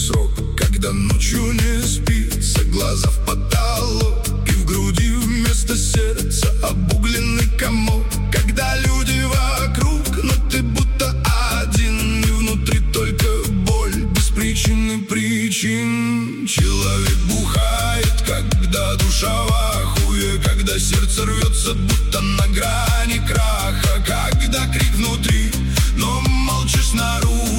срок, когда ночью не спится, глаза в потолок, и в груди вместо сердца обугленный комок. Когда люди вокруг, но ты будто один, и внутри только боль без причины причин. Человек бухает, когда душа в ахуе, когда сердце рвется, будто на грани краха, когда крик внутри, но молчишь снаружи.